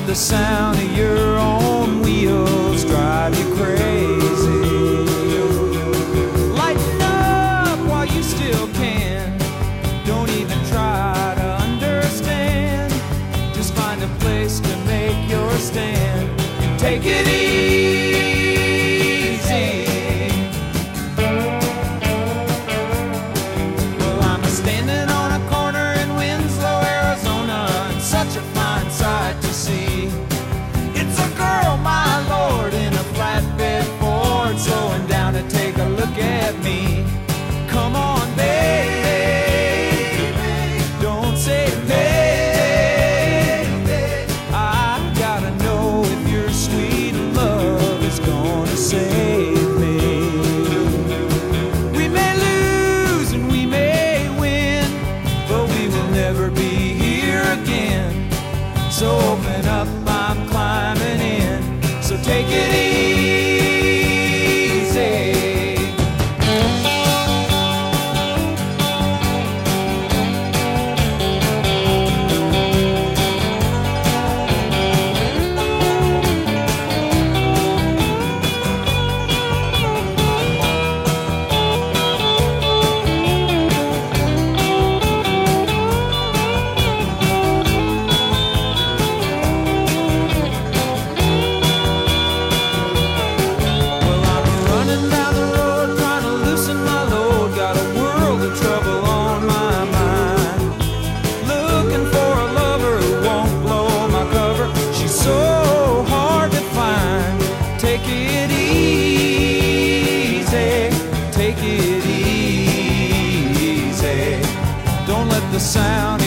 the sound of your own wheels drive you crazy. Lighten up while you still can. Don't even try to understand. Just find a place to make your stand and take it easy. Well, I'm standing on a corner in Winslow, Arizona, and such a fine sight to see. It's a girl, my lord, in a flatbed Ford, slowing down to take a look at me. Come on, baby, don't say baby. I gotta know if your sweet love is gonna save me. We may lose and we may win, but we will never be here again. So open up, I'm climbing in. So take it easy. Take it easy, take it easy. Don't let the sound